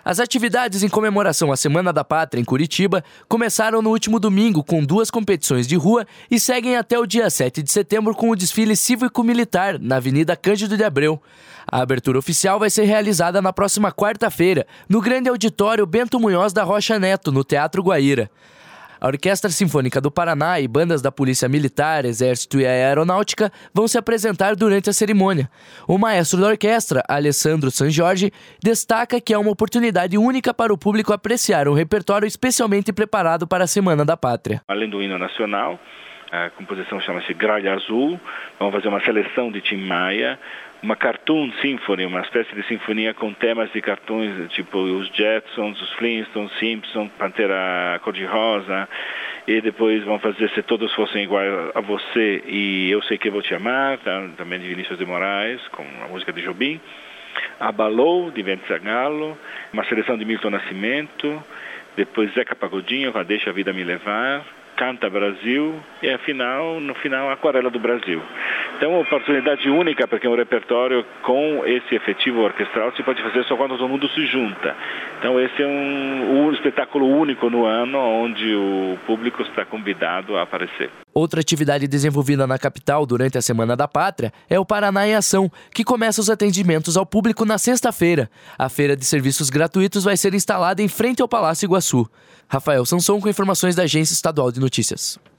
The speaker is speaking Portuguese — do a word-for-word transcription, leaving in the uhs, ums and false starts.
As atividades em comemoração à Semana da Pátria em Curitiba começaram no último domingo com duas competições de rua e seguem até o dia sete de setembro com o desfile cívico-militar na Avenida Cândido de Abreu. A abertura oficial vai ser realizada na próxima quarta-feira, no grande auditório Bento Munhoz da Rocha Neto, no Teatro Guaíra. A Orquestra Sinfônica do Paraná e bandas da Polícia Militar, Exército e Aeronáutica vão se apresentar durante a cerimônia. O maestro da orquestra, Alessandro San Jorge, destaca que é uma oportunidade única para o público apreciar um repertório especialmente preparado para a Semana da Pátria. Além do hino nacional, a composição chama-se Gralha Azul. Vamos fazer uma seleção de Tim Maia, uma cartoon symphony, uma espécie de sinfonia com temas de cartoons, tipo os Jetsons, os Flintstones, Simpsons, Pantera Cor-de-Rosa. E depois vão fazer Se Todos Fossem Iguais a Você e Eu Sei Que Vou Te Amar, tá? Também de Vinícius de Moraes, com a música de Jobim. Abalou, de Ivete Sangalo, uma seleção de Milton Nascimento, depois Zeca Pagodinho, com a Deixa a Vida Me Levar, Canta Brasil e, afinal, no final, Aquarela do Brasil. Então, uma oportunidade única, porque um repertório com esse efetivo orquestral se pode fazer só quando todo mundo se junta. Então, esse é um, um espetáculo único no ano, onde o público está convidado a aparecer. Outra atividade desenvolvida na capital durante a Semana da Pátria é o Paraná em Ação, que começa os atendimentos ao público na sexta-feira. A feira de serviços gratuitos vai ser instalada em frente ao Palácio Iguaçu. Rafael Sanson com informações da Agência Estadual de Notícias.